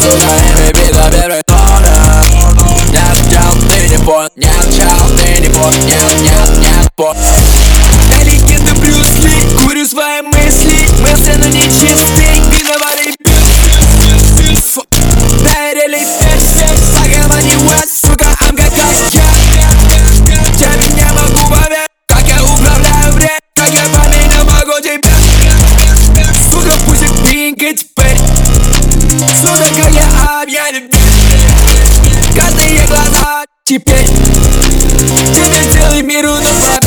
Сука, не выпей за первый номер. Нет, чел, ты не понял. Нет, чел, ты не понял. Нет, понял. Я легенда Брюс Ли, курю свои мысли. Мысленно нечистый, виноватый. Доверили всем, пока не West, сука, I'm got я ведь не могу поверить, как я управляю время, как я поменял могу тебя. Сука, пусть пинка теперь. Сука, как я объявлю каждые глаза теперь. Тебе целый мир, но